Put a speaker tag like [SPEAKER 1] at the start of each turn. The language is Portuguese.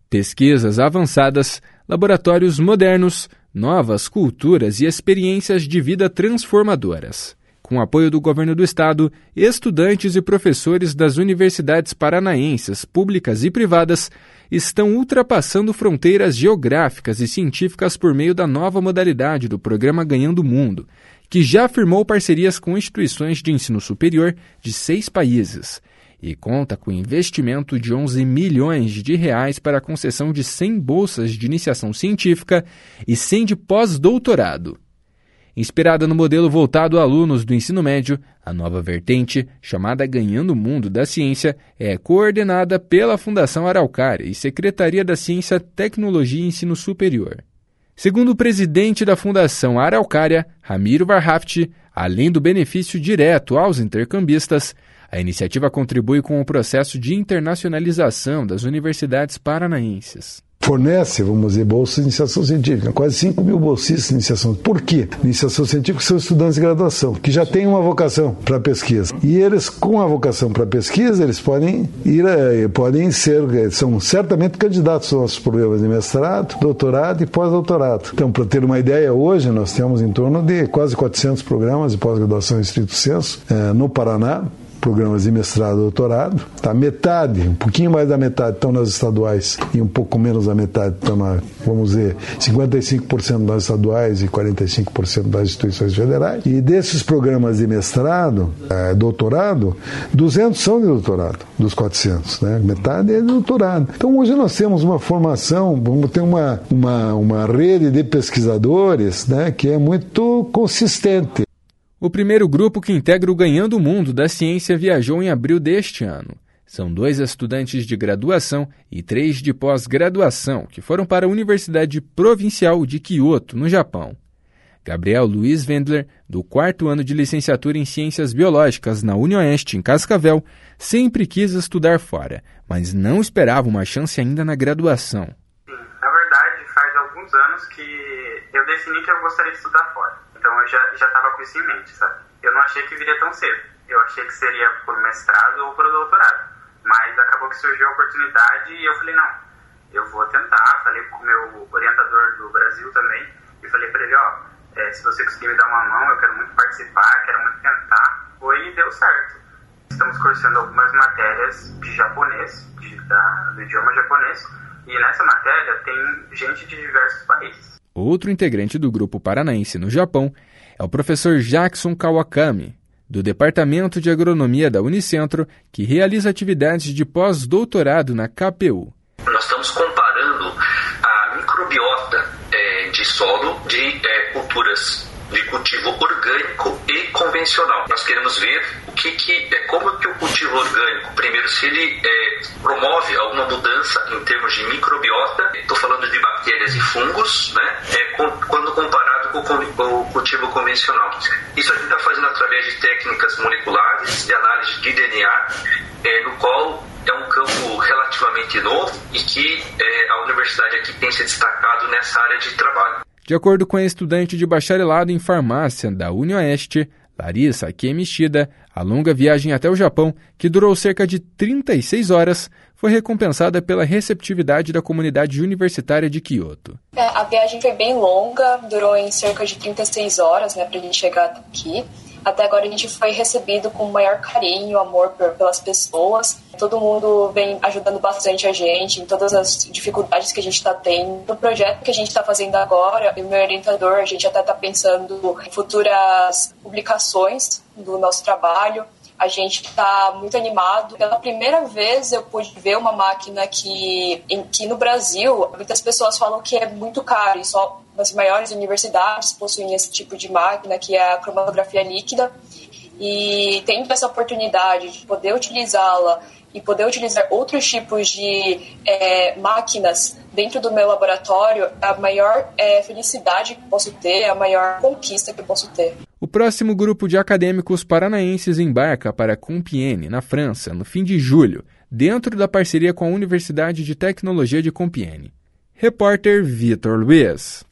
[SPEAKER 1] Pesquisas avançadas, laboratórios modernos, novas culturas e experiências de vida transformadoras. Com o apoio do governo do estado, estudantes e professores das universidades paranaenses, públicas e privadas, estão ultrapassando fronteiras geográficas e científicas por meio da nova modalidade do programa Ganhando o Mundo, que já firmou parcerias com instituições de ensino superior de 6 países e conta com investimento de 11 milhões de reais para a concessão de 100 bolsas de iniciação científica e 100 de pós-doutorado. Inspirada no modelo voltado a alunos do ensino médio, a nova vertente, chamada Ganhando o Mundo da Ciência, é coordenada pela Fundação Araucária e Secretaria da Ciência, Tecnologia e Ensino Superior. Segundo o presidente da Fundação Araucária, Ramiro Varhaft, além do benefício direto aos intercambistas, a iniciativa contribui com o processo de internacionalização das universidades paranaenses.
[SPEAKER 2] Fornece, vamos dizer, bolsas de iniciação científica, quase 5 mil bolsistas de iniciação. Por quê? Iniciação científica são estudantes de graduação, que já têm uma vocação para pesquisa. E eles, com a vocação para pesquisa, eles podem são certamente candidatos aos nossos programas de mestrado, doutorado e pós-doutorado. Então, para ter uma ideia, hoje nós temos em torno de quase 400 programas de pós-graduação em estrito senso no Paraná, programas de mestrado e doutorado, metade, um pouquinho mais da metade estão nas estaduais e um pouco menos da metade estão vamos dizer, 55% nas estaduais e 45% das instituições federais. E desses programas de mestrado, doutorado, 200 são de doutorado, dos 400, né? Metade é de doutorado. Então hoje nós temos uma formação, vamos ter uma rede de pesquisadores, né, que é muito consistente.
[SPEAKER 1] O primeiro grupo que integra o Ganhando o Mundo da Ciência viajou em abril deste ano. São 2 estudantes de graduação e 3 de pós-graduação que foram para a Universidade Provincial de Kyoto, no Japão. Gabriel Luiz Wendler, do 4º ano de licenciatura em Ciências Biológicas na UniOeste, em Cascavel, sempre quis estudar fora, mas não esperava uma chance ainda na graduação.
[SPEAKER 3] Sim, na verdade, faz alguns anos que eu decidi que eu gostaria de estudar fora. Então eu já estava com isso em mente, sabe? Eu não achei que viria tão cedo. Eu achei que seria por mestrado ou por doutorado. Mas acabou que surgiu a oportunidade e eu falei, não, eu vou tentar. Falei com o meu orientador do Brasil também. E falei para ele, se você conseguir me dar uma mão, eu quero muito participar, quero muito tentar. Foi e deu certo. Estamos cursando algumas matérias de japonês, do idioma japonês. E nessa matéria tem gente de diversos países.
[SPEAKER 1] Outro integrante do grupo paranaense no Japão é o professor Jackson Kawakami, do Departamento de Agronomia da Unicentro, que realiza atividades de pós-doutorado na KPU.
[SPEAKER 4] Nós estamos comparando a microbiota de solo de culturas de cultivo orgânico e convencional. Nós queremos ver como que o cultivo orgânico, primeiro, se ele promove alguma mudança em termos de microbiota, estou falando de bactérias e fungos, né? Quando comparado com o cultivo convencional. Isso a gente está fazendo através de técnicas moleculares, de análise de DNA, no qual é um campo relativamente novo e que a universidade aqui tem se destacado nessa área de trabalho.
[SPEAKER 1] De acordo com a estudante de bacharelado em farmácia da UniOeste, Larissa Kemishida, a longa viagem até o Japão, que durou cerca de 36 horas, foi recompensada pela receptividade da comunidade universitária de Kyoto.
[SPEAKER 5] A viagem foi bem longa, durou em cerca de 36 horas, para a gente chegar aqui. Até agora a gente foi recebido com o maior carinho, amor pelas pessoas. Todo mundo vem ajudando bastante a gente em todas as dificuldades que a gente está tendo. No projeto que a gente está fazendo agora, e o meu orientador, a gente até está pensando em futuras publicações do nosso trabalho. A gente está muito animado. Pela primeira vez eu pude ver uma máquina que no Brasil, muitas pessoas falam que é muito caro, e só as maiores universidades possuem esse tipo de máquina, que é a cromatografia líquida. E tendo essa oportunidade de poder utilizá-la e poder utilizar outros tipos de máquinas dentro do meu laboratório, a maior felicidade que posso ter, a maior conquista que eu posso ter.
[SPEAKER 1] O próximo grupo de acadêmicos paranaenses embarca para Compiègne, na França, no fim de julho, dentro da parceria com a Universidade de Tecnologia de Compiègne. Repórter Vitor Luiz.